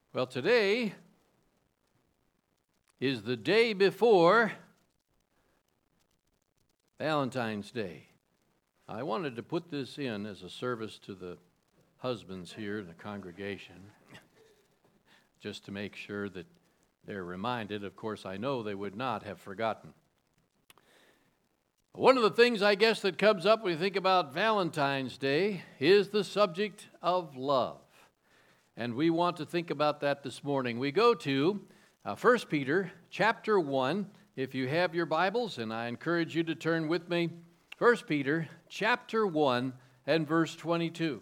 Well, today is the day before Valentine's Day. I wanted to put this in as a service to the husbands here in the congregation, just to make sure that they're reminded. Of course, I know they would not have forgotten. One of the things, I guess, that comes up when you think about Valentine's Day is the subject of love. And we want to think about that this morning. We go to 1 Peter chapter 1, if you have your Bibles, and I encourage you to turn with me. 1 Peter chapter 1 and verse 22.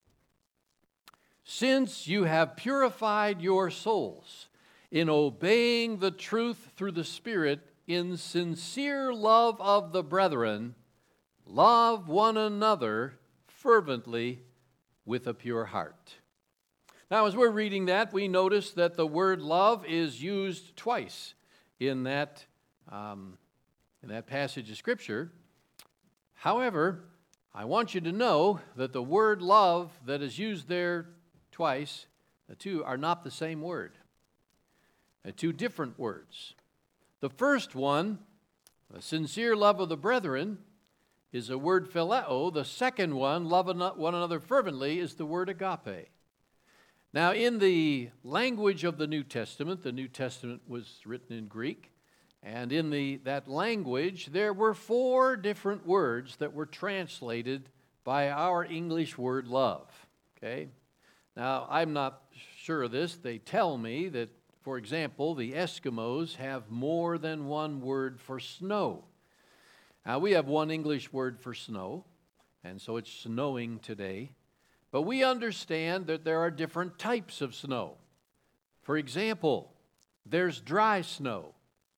Since you have purified your souls in obeying the truth through the Spirit in sincere love of the brethren, love one another fervently with a pure heart. Now, as we're reading that, we notice that the word love is used twice in that passage of Scripture. However, I want you to know that the word love that is used there twice, the two are not the same word. They're two different words. The first one, the sincere love of the brethren, is the word phileo. The second one, love one another fervently, is the word agape. Now, in the language of the New Testament was written in Greek, and in that language, there were 4 different words that were translated by our English word love. Okay? Now, I'm not sure of this. They tell me that, for example, the Eskimos have more than one word for snow. Now, we have one English word for snow, and so it's snowing today. But we understand that there are different types of snow. For example, there's dry snow.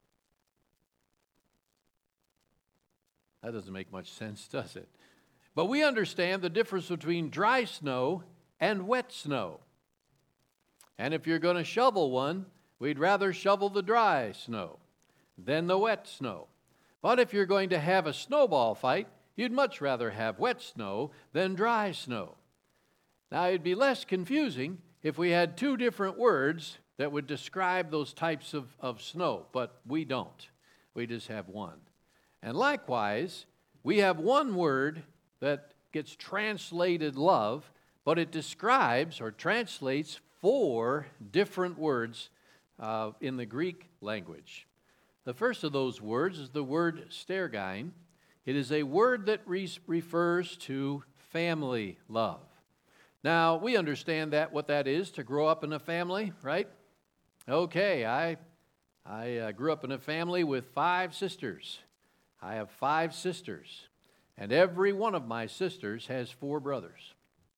That doesn't make much sense, does it? But we understand the difference between dry snow and wet snow. And if you're going to shovel one, we'd rather shovel the dry snow than the wet snow. But if you're going to have a snowball fight, you'd much rather have wet snow than dry snow. Now, it'd be less confusing if we had 2 different words that would describe those types of snow, but we don't. We just have one. And likewise, we have one word that gets translated love, but it describes or translates 4 different words in the Greek language. The first of those words is the word stergine. It is a word that refers to family love. Now, we understand what that is, to grow up in a family, right? Okay, I grew up in a family with 5 sisters. I have 5 sisters, and every one of my sisters has 4 brothers.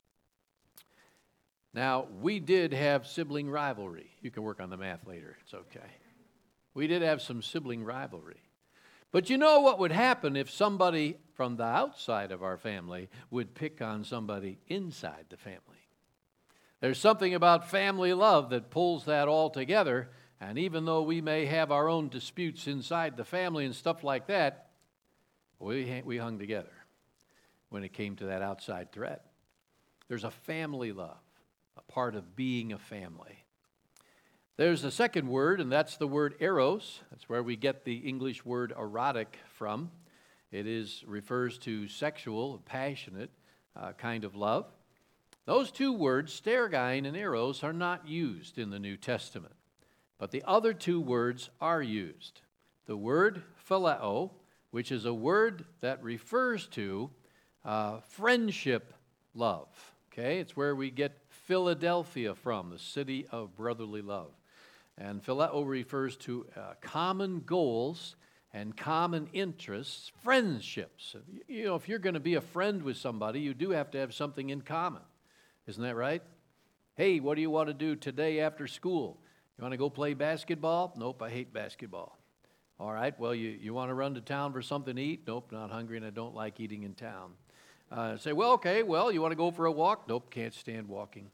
Now, we did have sibling rivalry. You can work on the math later. It's okay. We did have some sibling rivalry. But you know what would happen if somebody from the outside of our family would pick on somebody inside the family? There's something about family love that pulls that all together, and even though we may have our own disputes inside the family and stuff like that, we hung together when it came to that outside threat. There's a family love, a part of being a family. There's a second word, and that's the word eros. That's where we get the English word erotic from. It refers to sexual, passionate kind of love. Those 2 words, stergine and eros, are not used in the New Testament. But the other 2 words are used. The word phileo, which is a word that refers to friendship love. Okay, it's where we get Philadelphia from, the city of brotherly love. And phileo refers to common goals and common interests, friendships. You know, if you're going to be a friend with somebody, you do have to have something in common. Isn't that right? Hey, what do you want to do today after school? You want to go play basketball? Nope, I hate basketball. All right, well, you want to run to town for something to eat? Nope, not hungry and I don't like eating in town. Say, well, okay, well, you want to go for a walk? Nope, can't stand walking.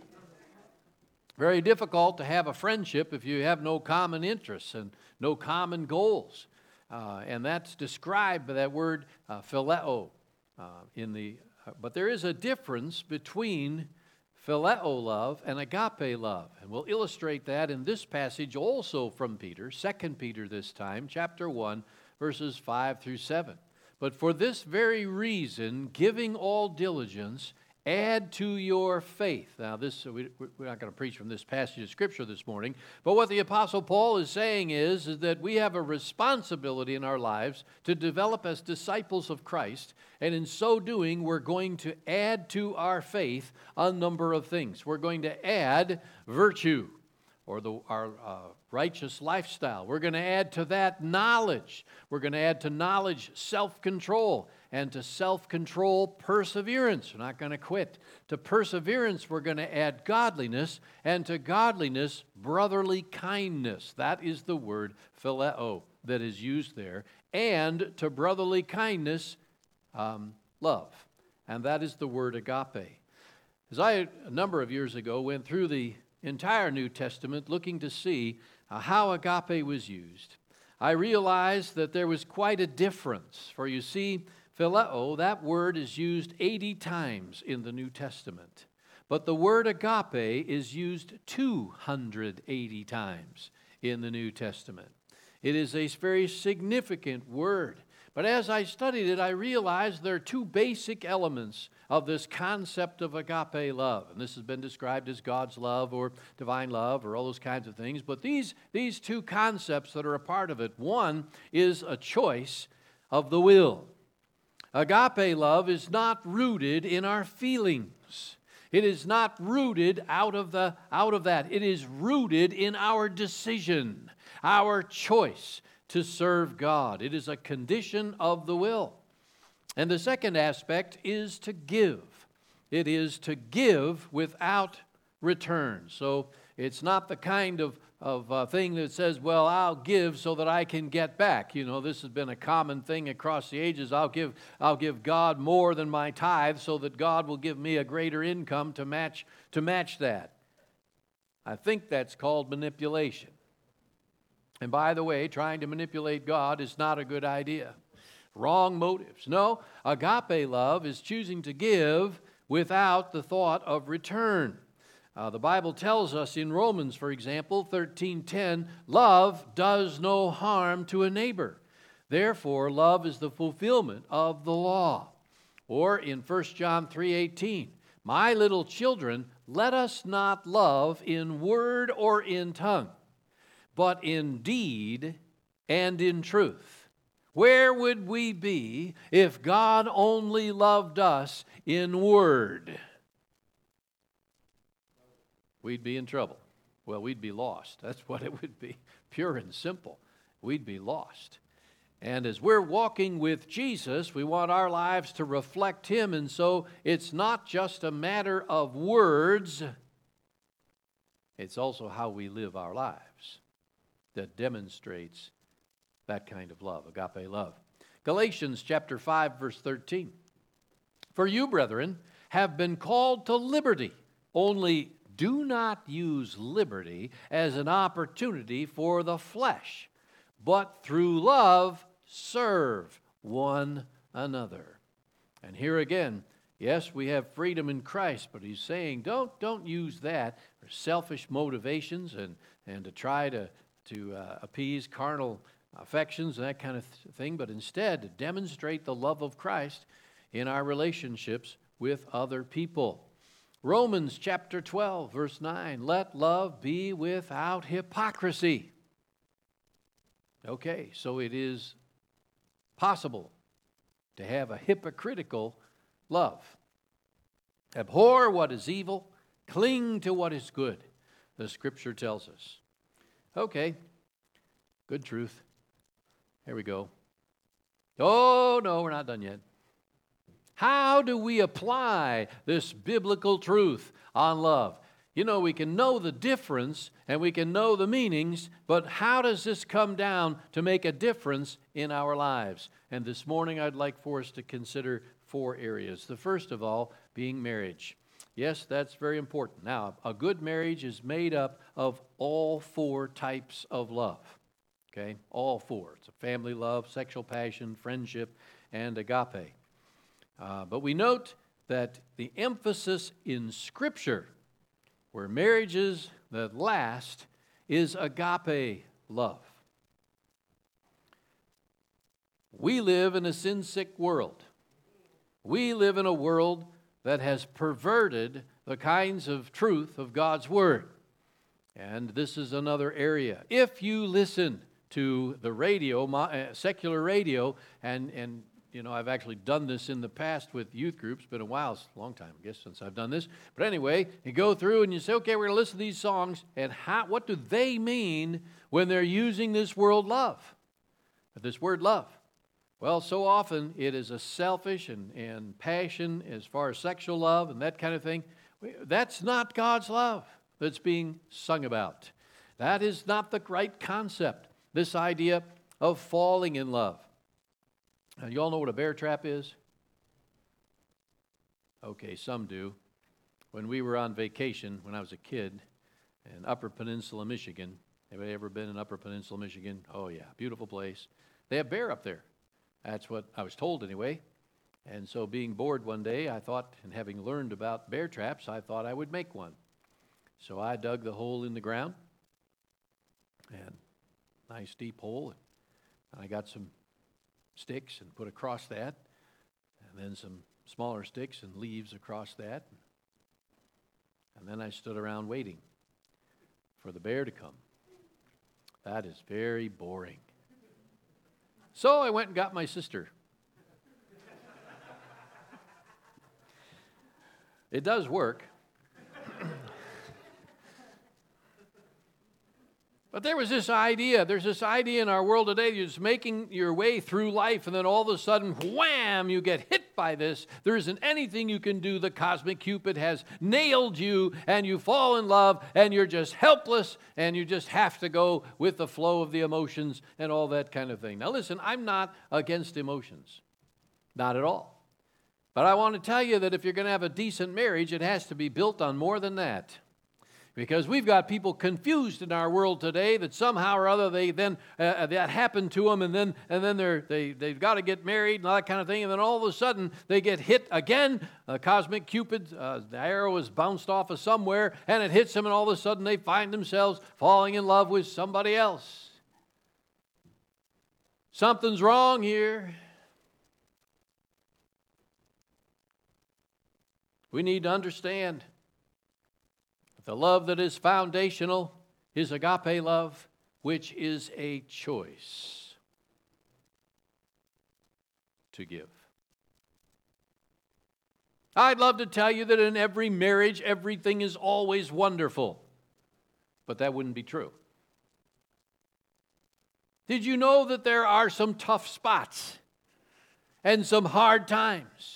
Very difficult to have a friendship if you have no common interests and no common goals. And that's described by that word phileo. But there is a difference between phileo love and agape love. And we'll illustrate that in this passage also from Peter, 2 Peter this time, chapter 1, verses 5 through 7. But for this very reason, giving all diligence, add to your faith. Now, we're not going to preach from this passage of Scripture this morning, but what the Apostle Paul is saying is that we have a responsibility in our lives to develop as disciples of Christ, and in so doing, we're going to add to our faith a number of things. We're going to add virtue, or our righteous lifestyle. We're going to add to that knowledge. We're going to add to knowledge self-control, and to self-control perseverance. We're not going to quit. To perseverance, we're going to add godliness, and to godliness, brotherly kindness. That is the word phileo that is used there. And to brotherly kindness, love. And that is the word agape. As I, a number of years ago, went through the entire New Testament looking to see how agape was used, I realized that there was quite a difference. For you see, phileo, that word is used 80 times in the New Testament. But the word agape is used 280 times in the New Testament. It is a very significant word. But as I studied it, I realized there are two basic elements of this concept of agape love. And this has been described as God's love or divine love or all those kinds of things. But these two concepts that are a part of it, one is a choice of the will. Agape love is not rooted in our feelings. It is not rooted out of that. It is rooted in our decision, our choice to serve God. It is a condition of the will. And the second aspect is to give. It is to give without return. So it's not the kind of thing that says, well, I'll give so that I can get back. You know, this has been a common thing across the ages. I'll give God more than my tithe so that God will give me a greater income to match that. I think that's called manipulation. And by the way, trying to manipulate God is not a good idea. Wrong motives. No, agape love is choosing to give without the thought of return. The Bible tells us in Romans, for example, 13:10, love does no harm to a neighbor. Therefore, love is the fulfillment of the law. Or in 1 John 3:18, my little children, let us not love in word or in tongue, but in deed and in truth. Where would we be if God only loved us in word? We'd be in trouble. Well, we'd be lost. That's what it would be, pure and simple. We'd be lost. And as we're walking with Jesus, we want our lives to reflect Him, and so it's not just a matter of words, it's also how we live our lives that demonstrates that kind of love, agape love. Galatians chapter 5, verse 13. For you, brethren, have been called to liberty, only do not use liberty as an opportunity for the flesh, but through love serve one another. And here again, yes, we have freedom in Christ, but he's saying don't use that for selfish motivations and to try to appease carnal affections and that kind of thing, but instead to demonstrate the love of Christ in our relationships with other people. Romans chapter 12, verse 9, let love be without hypocrisy. Okay, so it is possible to have a hypocritical love. Abhor what is evil, cling to what is good, the Scripture tells us. Okay, good truth. Here we go. Oh, no, we're not done yet. How do we apply this biblical truth on love? You know, we can know the difference and we can know the meanings, but how does this come down to make a difference in our lives? And this morning I'd like for us to consider 4 areas. The first of all being marriage. Yes, that's very important. Now, a good marriage is made up of all 4 types of love. Okay, all 4. It's a family love, sexual passion, friendship, and agape. But we note that the emphasis in Scripture, where marriages that last, is agape love. We live in a sin-sick world. We live in a world that has perverted the kinds of truth of God's Word. And this is another area. If you listen to the radio, secular radio, and you know, I've actually done this in the past with youth groups. Been a while, it's a long time, I guess, since I've done this. But anyway, you go through and you say, okay, we're going to listen to these songs, and what do they mean when they're using this word love? Well, so often it is a selfish and passion as far as sexual love and that kind of thing. That's not God's love that's being sung about. That is not the right concept, this idea of falling in love. Now, you all know what a bear trap is? Okay, some do. When we were on vacation, when I was a kid, in Upper Peninsula, Michigan. Anybody ever been in Upper Peninsula, Michigan? Oh, yeah, beautiful place. They have bear up there. That's what I was told anyway. And so being bored one day, I thought, and having learned about bear traps, I thought I would make one. So I dug the hole in the ground, and nice deep hole, and I got some sticks and put across that, and then some smaller sticks and leaves across that. And then I stood around waiting for the bear to come. That is very boring. So I went and got my sister. It does work. But there's this idea in our world today, you're just making your way through life, and then all of a sudden, wham, you get hit by this. There isn't anything you can do. The cosmic Cupid has nailed you, and you fall in love, and you're just helpless, and you just have to go with the flow of the emotions and all that kind of thing. Now listen, I'm not against emotions. Not at all. But I want to tell you that if you're going to have a decent marriage, it has to be built on more than that. Because we've got people confused in our world today that somehow or other that happened to them, and then they've got to get married and all that kind of thing, and then all of a sudden they get hit again. Cosmic Cupid, the arrow is bounced off of somewhere, and it hits them, and all of a sudden they find themselves falling in love with somebody else. Something's wrong here. We need to understand the love that is foundational is agape love, which is a choice to give. I'd love to tell you that in every marriage, everything is always wonderful, but that wouldn't be true. Did you know that there are some tough spots and some hard times?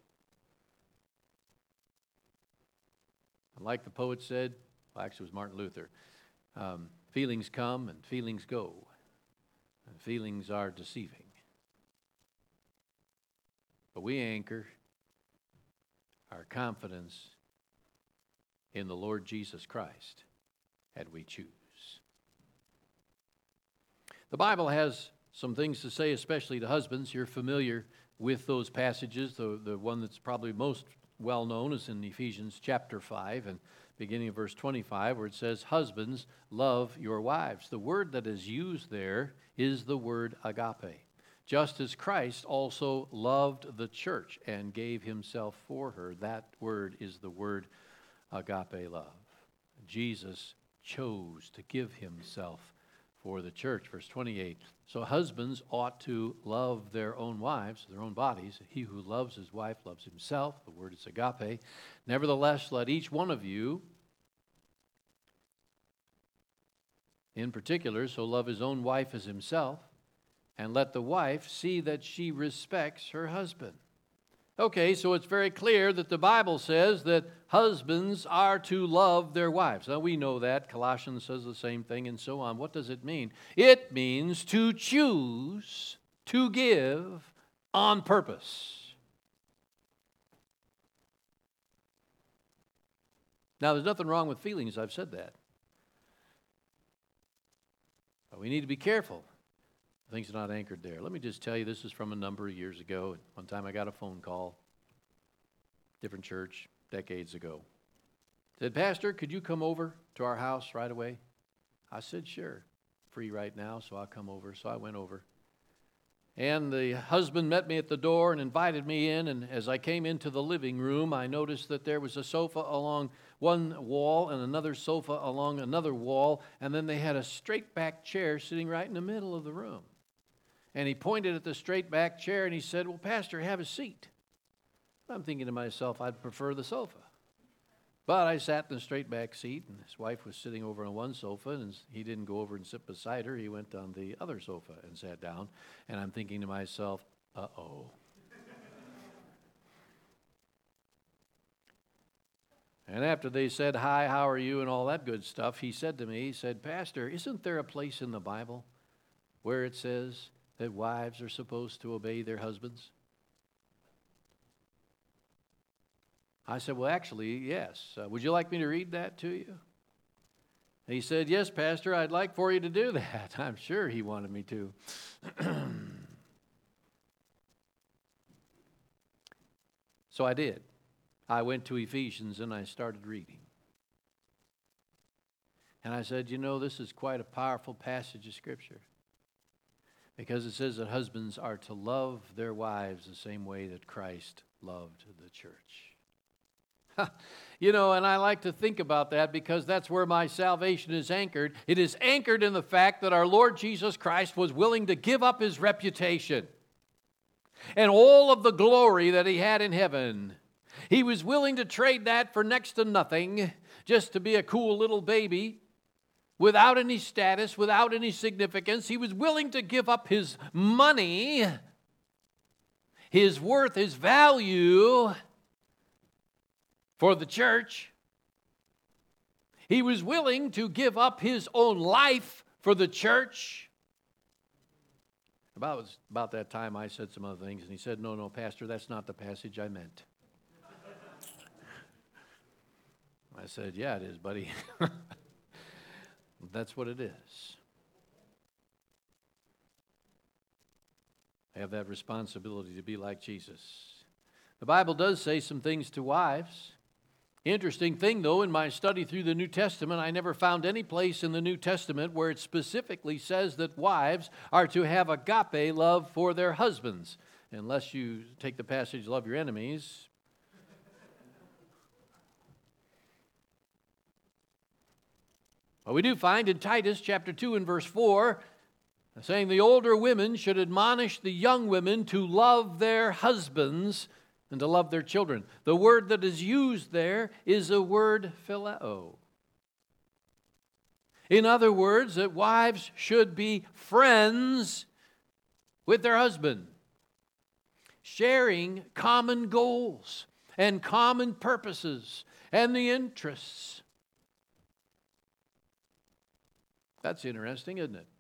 Like the poet said, well, actually it was Martin Luther, feelings come and feelings go, and feelings are deceiving. But we anchor our confidence in the Lord Jesus Christ, and we choose. The Bible has some things to say, especially to husbands. You're familiar with those passages. The one that's probably most well known is in Ephesians chapter 5 and beginning of verse 25, where it says, husbands, love your wives. The word that is used there is the word agape. Just as Christ also loved the church and gave himself for her, that word is the word agape love. Jesus chose to give himself for the church. Verse 28, so husbands ought to love their own wives, their own bodies. He who loves his wife loves himself. The word is agape. Nevertheless, let each one of you, in particular, so love his own wife as himself, and let the wife see that she respects her husband. Okay, so it's very clear that the Bible says that husbands are to love their wives. Now, we know that. Colossians says the same thing and so on. What does it mean? It means to choose to give on purpose. Now, there's nothing wrong with feelings. I've said that. But we need to be careful. Things are not anchored there. Let me just tell you, this is from a number of years ago. One time I got a phone call. different church, decades ago. Said, Pastor, could you come over to our house right away? I said, sure. Free right now, so I'll come over. So I went over. And the husband met me at the door and invited me in. And as I came into the living room, I noticed that there was a sofa along one wall and another sofa along another wall. And then they had a straight back chair sitting right in the middle of the room. And he pointed at the straight back chair and he said, well, Pastor, have a seat. I'm thinking to myself, I'd prefer the sofa. But I sat in the straight back seat, and his wife was sitting over on one sofa, and he didn't go over and sit beside her. He went on the other sofa and sat down. And I'm thinking to myself, uh-oh. And after they said, hi, how are you, and all that good stuff, he said to me, he said, Pastor, isn't there a place in the Bible where it says that wives are supposed to obey their husbands? I said, well, actually, yes. Would you like me to read that to you? He said, yes, Pastor, I'd like for you to do that. I'm sure he wanted me to. So I did. I went to Ephesians and I started reading. And I said, you know, this is quite a powerful passage of Scripture. Because it says that husbands are to love their wives the same way that Christ loved the church. You know, and I like to think about that because that's where my salvation is anchored. It is anchored in the fact that our Lord Jesus Christ was willing to give up his reputation and all of the glory that he had in heaven. He was willing to trade that for next to nothing, just to be a cool little baby without any status, without any significance. He was willing to give up his money, his worth, his value for the church. He was willing to give up his own life for the church. About that time, I said some other things, and he said, no, Pastor, that's not the passage I meant. I said, yeah, it is, buddy. That's what it is. I have that responsibility to be like Jesus. The Bible does say some things to wives. Interesting thing, though, in my study through the New Testament, I never found any place in the New Testament where it specifically says that wives are to have agape love for their husbands. Unless you take the passage, love your enemies. Well, we do find in Titus chapter 2 and verse 4, saying the older women should admonish the young women to love their husbands and to love their children. The word that is used there is a word phileo. In other words, that wives should be friends with their husband, sharing common goals and common purposes and the interests. That's interesting, isn't it?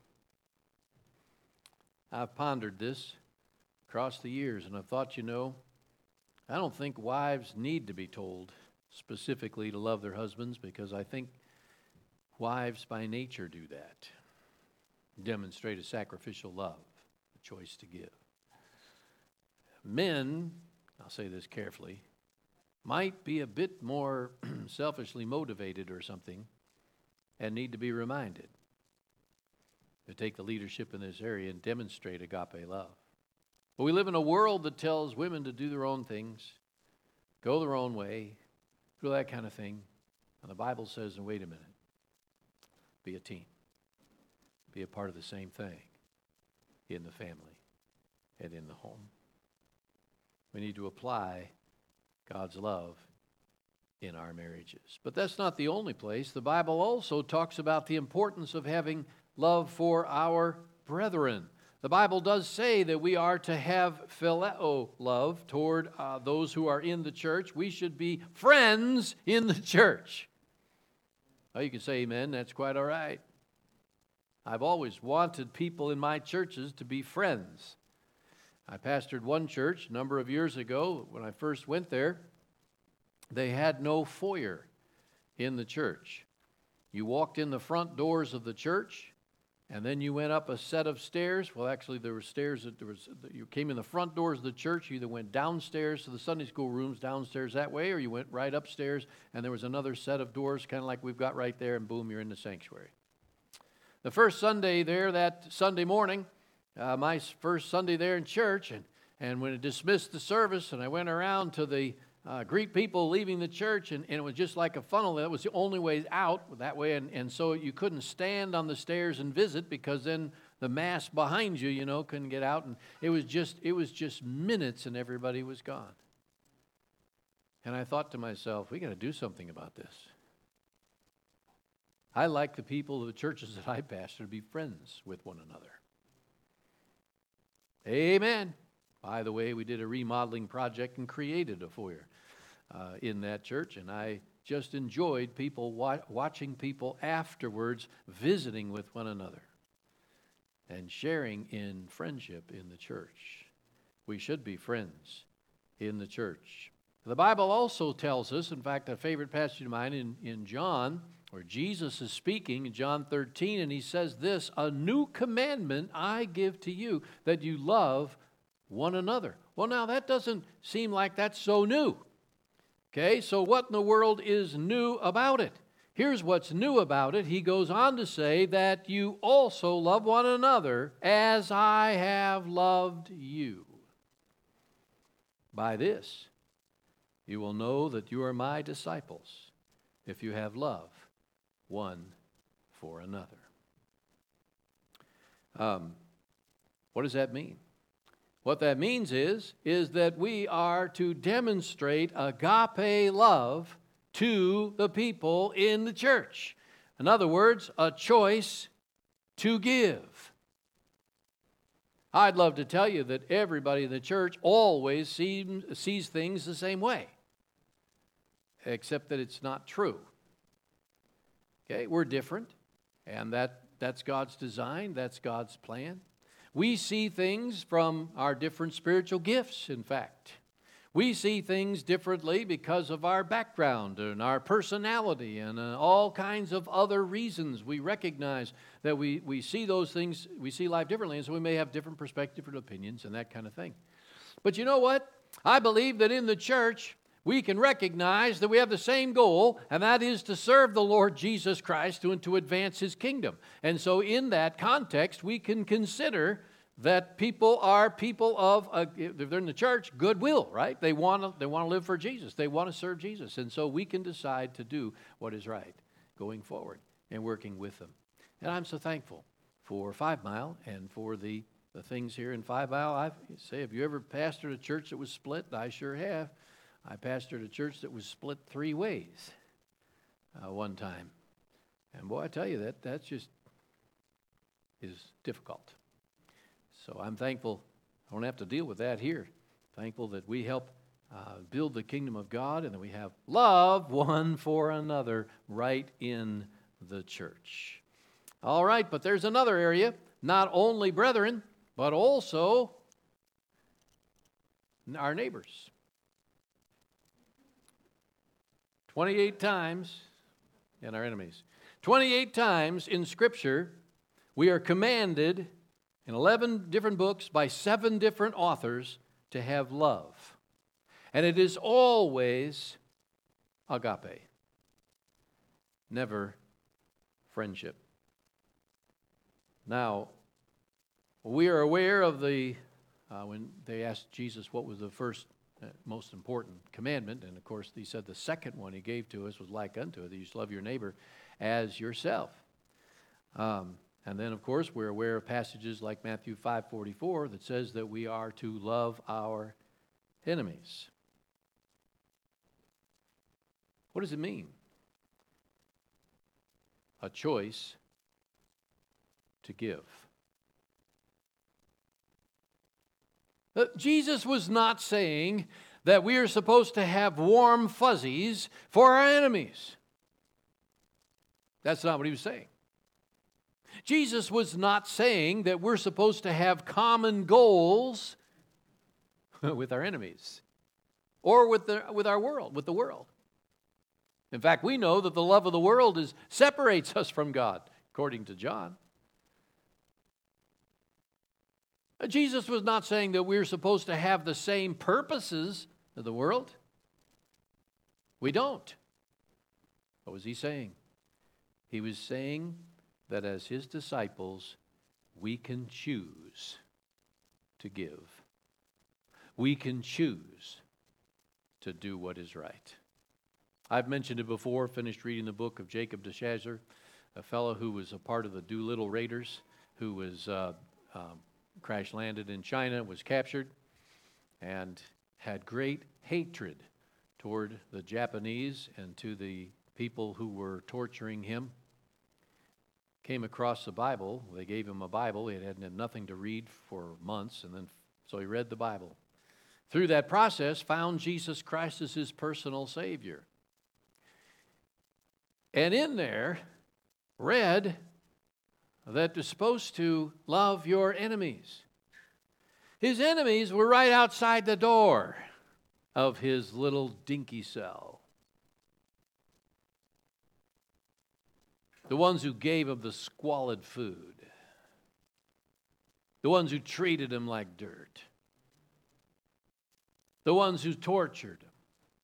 I've pondered this across the years, and I've thought, I don't think wives need to be told specifically to love their husbands, because I think wives by nature do that. Demonstrate a sacrificial love, a choice to give. Men, I'll say this carefully, might be a bit more selfishly motivated or something and need to be reminded to take the leadership in this area and demonstrate agape love. But we live in a world that tells women to do their own things, go their own way, do that kind of thing. And the Bible says, and wait a minute, be a team. Be a part of the same thing in the family and in the home. We need to apply God's love in our marriages. But that's not the only place. The Bible also talks about the importance of having love for our brethren. The Bible does say that we are to have phileo love toward those who are in the church. We should be friends in the church. Oh, you can say amen. That's quite all right. I've always wanted people in my churches to be friends. I pastored one church a number of years ago. When I first went there, they had no foyer in the church. You walked in the front doors of the church, And then you went up a set of stairs. Well, actually, there were stairs. You came in the front doors of the church. You either went downstairs to the Sunday school rooms, downstairs that way, or you went right upstairs, and there was another set of doors, kind of like we've got right there, and boom, you're in the sanctuary. The first Sunday there, that Sunday morning, my first Sunday there in church, and when it dismissed the service, and I went around to the greet people leaving the church, and it was just like a funnel. That was the only way out that way, and so you couldn't stand on the stairs and visit, because then the mass behind you, couldn't get out, and it was just minutes, and everybody was gone. And I thought to myself, we got to do something about this. I like the people of the churches that I pastor to be friends with one another. Amen. By the way, we did a remodeling project and created a foyer in that church, and I just enjoyed people watching people afterwards visiting with one another and sharing in friendship in the church. We should be friends in the church. The Bible also tells us, in fact, a favorite passage of mine in John, where Jesus is speaking in John 13, and he says this, "A new commandment I give to you, that you love one another." Well, now that doesn't seem like that's so new. Okay, so what in the world is new about it? Here's what's new about it. He goes on to say that you also love one another as I have loved you. By this, you will know that you are my disciples, if you have love one for another. What does that mean? What that means is that we are to demonstrate agape love to the people in the church. In other words, a choice to give. I'd love to tell you that everybody in the church always sees things the same way, except that it's not true. Okay, we're different, and that's God's design, that's God's plan. We see things from our different spiritual gifts, in fact. We see things differently because of our background and our personality and all kinds of other reasons. We recognize that we see those things, we see life differently, and so we may have different perspectives and opinions and that kind of thing. But you know what? I believe that in the church, we can recognize that we have the same goal, and that is to serve the Lord Jesus Christ and to advance His kingdom. And so in that context, we can consider that people are people of, if they're in the church, goodwill, right? They want to live for Jesus. They want to serve Jesus. And so we can decide to do what is right going forward and working with them. And I'm so thankful for 5 Mile and for the things here in 5 Mile. Have you ever pastored a church that was split? I sure have. I pastored a church that was split 3 ways one time. And boy, I tell you, that just is difficult. So I'm thankful I don't have to deal with that here. Thankful that we help build the kingdom of God and that we have love one for another right in the church. All right, but there's another area, not only brethren, but also our neighbors. 28 times, and our enemies. 28 times in Scripture, we are commanded in 11 different books by 7 different authors to have love. And it is always agape, never friendship. Now, we are aware of when they asked Jesus what was the first most important commandment, and of course he said the second one he gave to us was like unto it, that you should love your neighbor as yourself. And then of course we're aware of passages like Matthew 5:44 that says that we are to love our enemies. What does it mean? A choice to give. Jesus was not saying that we are supposed to have warm fuzzies for our enemies. That's not what he was saying. Jesus was not saying that we're supposed to have common goals with our enemies or with our world, with the world. In fact, we know that the love of the world separates us from God, according to John. Jesus was not saying that we're supposed to have the same purposes of the world. We don't. What was he saying? He was saying that as his disciples, we can choose to give. We can choose to do what is right. I've mentioned it before, finished reading the book of Jacob de Chazer, a fellow who was a part of the Doolittle Raiders, who was crash landed in China, was captured, and had great hatred toward the Japanese and to the people who were torturing him. Came across the Bible. They gave him a Bible. He had nothing to read for months, and then so he read the Bible. Through that process, found Jesus Christ as his personal Savior. And in there, read that you're supposed to love your enemies. His enemies were right outside the door of his little dinky cell. The ones who gave him the squalid food. The ones who treated him like dirt. The ones who tortured him.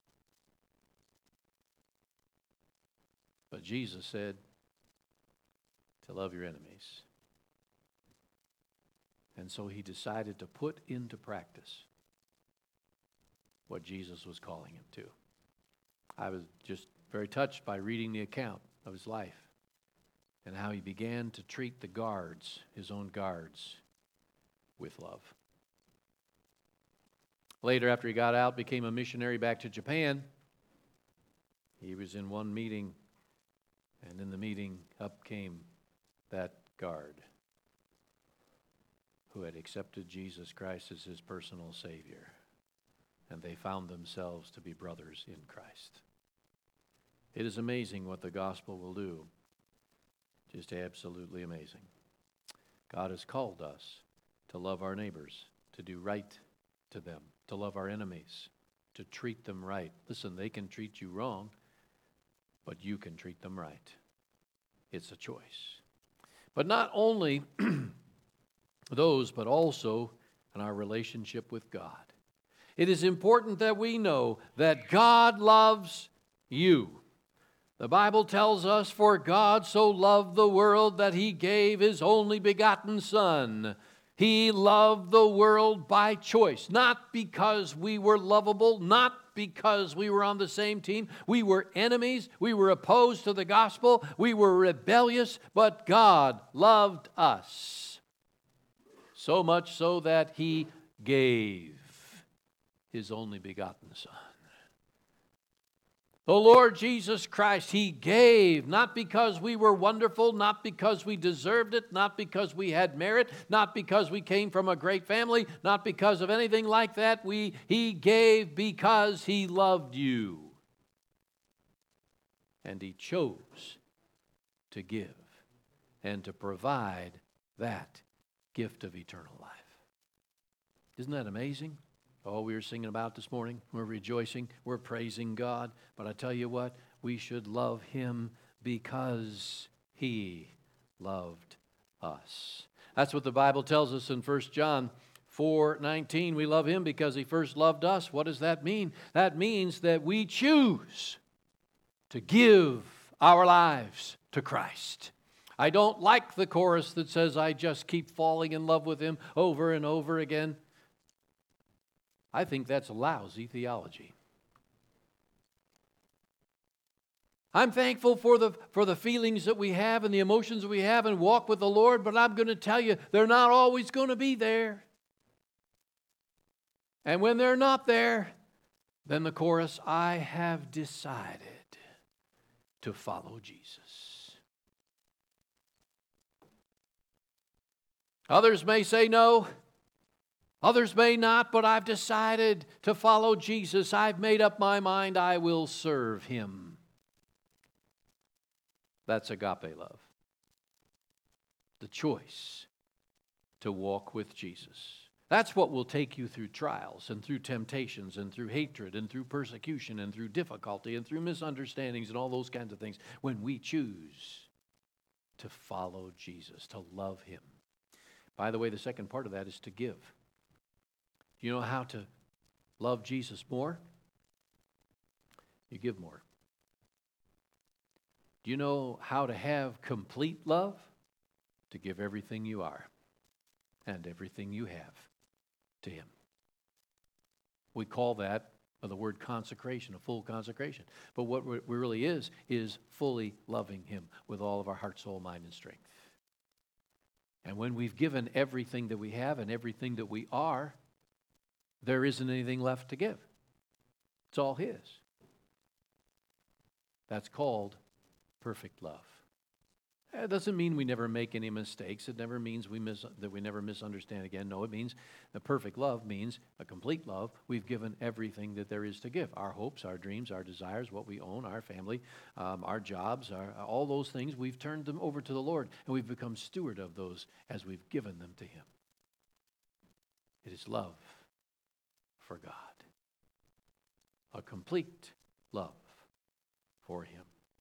But Jesus said to love your enemies. And so he decided to put into practice what Jesus was calling him to. I was just very touched by reading the account of his life and how he began to treat the guards, his own guards, with love. Later, after he got out, became a missionary back to Japan. He was in one meeting, and in the meeting, up came that guard who had accepted Jesus Christ as his personal Savior, and they found themselves to be brothers in Christ. It is amazing what the gospel will do. Just absolutely amazing. God has called us to love our neighbors, to do right to them, to love our enemies, to treat them right. Listen, they can treat you wrong, but you can treat them right. It's a choice. But not only those, but also in our relationship with God. It is important that we know that God loves you. The Bible tells us, for God so loved the world that he gave his only begotten Son. He loved the world by choice, not because we were lovable, not because we were on the same team. We were enemies. We were opposed to the gospel. We were rebellious, but God loved us. So much so that he gave his only begotten Son. The Lord Jesus Christ, he gave, not because we were wonderful, not because we deserved it, not because we had merit, not because we came from a great family, not because of anything like that. He gave because he loved you. And he chose to give and to provide that gift of eternal life. Isn't that amazing? Oh, we were singing about this morning. We're rejoicing. We're praising God. But I tell you what, we should love him because he loved us. That's what the Bible tells us in 1 John 4:19. We love him because he first loved us. What does that mean? That means that we choose to give our lives to Christ. I don't like the chorus that says, I just keep falling in love with him over and over again. I think that's lousy theology. I'm thankful for the feelings that we have and the emotions that we have and walk with the Lord, but I'm going to tell you, they're not always going to be there. And when they're not there, then the chorus, I have decided to follow Jesus. Others may say no. Others may not, but I've decided to follow Jesus. I've made up my mind I will serve him. That's agape love. The choice to walk with Jesus. That's what will take you through trials and through temptations and through hatred and through persecution and through difficulty and through misunderstandings and all those kinds of things when we choose to follow Jesus, to love him. By the way, the second part of that is to give. Do you know how to love Jesus more? You give more. Do you know how to have complete love? To give everything you are and everything you have to Him. We call that the word consecration, a full consecration. But what it really is fully loving Him with all of our heart, soul, mind, and strength. And when we've given everything that we have and everything that we are, there isn't anything left to give. It's all His. That's called perfect love. It doesn't mean we never make any mistakes. It never means that we never misunderstand again. No, it means a perfect love means a complete love. We've given everything that there is to give. Our hopes, our dreams, our desires, what we own, our family, our jobs, all those things, we've turned them over to the Lord, and we've become steward of those as we've given them to Him. It is love for God. A complete love for Him.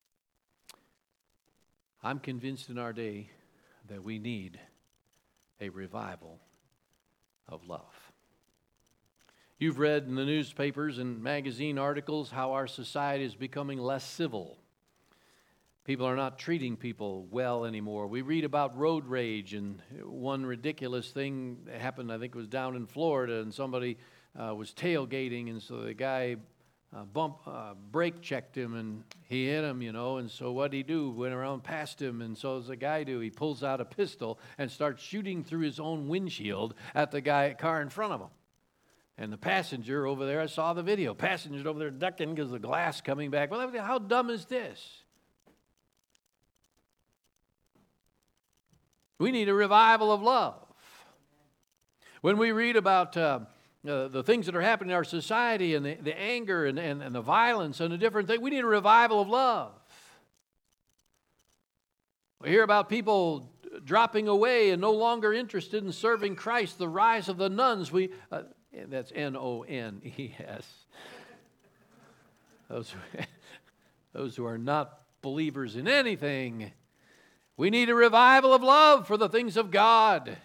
I'm convinced in our day that we need a revival of love. You've read in the newspapers and magazine articles how our society is becoming less civil. People are not treating people well anymore. We read about road rage, and one ridiculous thing that happened, I think it was down in Florida, and somebody was tailgating, and so the guy brake checked him, and he hit him, and so what'd he do? Went around past him, and so as the guy do, he pulls out a pistol and starts shooting through his own windshield at the car in front of him. And the passenger over there, I saw the video, passenger's over there ducking because the glass coming back. Well, how dumb is this? We need a revival of love. When we read about the things that are happening in our society and the anger and the violence and the different things, we need a revival of love. We hear about people dropping away and no longer interested in serving Christ, the rise of the nuns. That's N-O-N-E-S. Those who are not believers in anything. We need a revival of love for the things of God.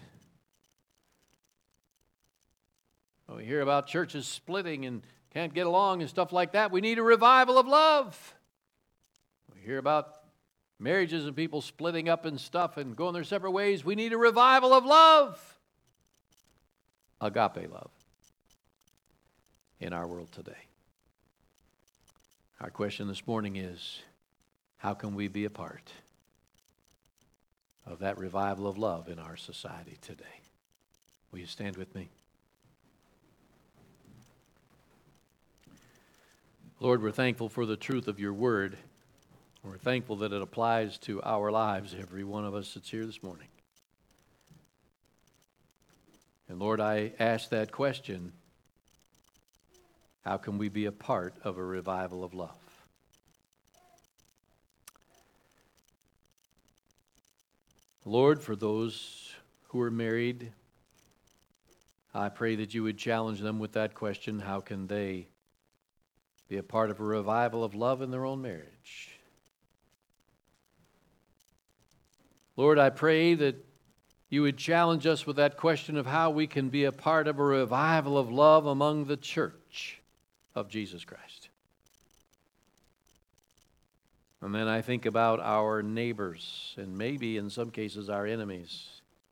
We hear about churches splitting and can't get along and stuff like that. We need a revival of love. We hear about marriages and people splitting up and stuff and going their separate ways. We need a revival of love. Agape love in our world today. Our question this morning is, how can we be a part of that revival of love in our society today? Will you stand with me? Lord, we're thankful for the truth of your word. We're thankful that it applies to our lives, every one of us that's here this morning. And Lord, I ask that question, how can we be a part of a revival of love? Lord, for those who are married, I pray that you would challenge them with that question, how can they be a part of a revival of love in their own marriage? Lord, I pray that you would challenge us with that question of how we can be a part of a revival of love among the church of Jesus Christ. And then I think about our neighbors and maybe in some cases our enemies.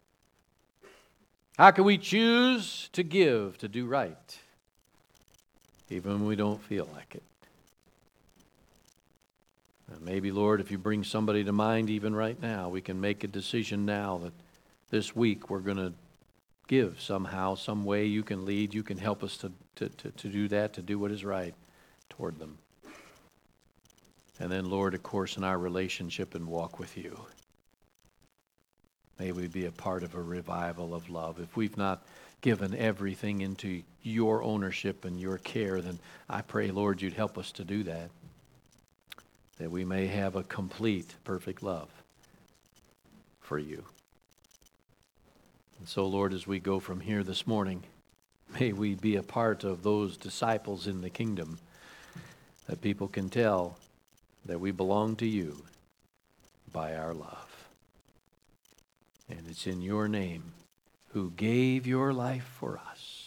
How can we choose to give, to do right, even when we don't feel like it? And maybe, Lord, if you bring somebody to mind even right now, we can make a decision now that this week we're going to give somehow, some way. You can lead, you can help us to do that, to do what is right toward them. And then, Lord, of course, in our relationship and walk with you, may we be a part of a revival of love. If we've not given everything into your ownership and your care, then I pray, Lord, you'd help us to do that we may have a complete, perfect love for you. And so, Lord, as we go from here this morning, may we be a part of those disciples in the kingdom that people can tell that we belong to you by our love. And it's in your name who gave your life for us.